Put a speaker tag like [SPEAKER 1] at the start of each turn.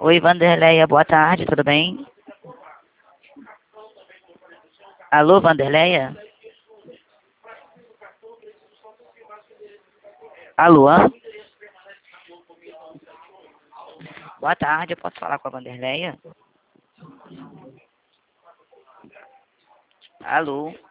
[SPEAKER 1] Oi, Vanderleia, boa tarde, tudo bem? Alô, Vanderleia? Alô? Boa tarde, eu posso falar com a Vanderleia? Alô?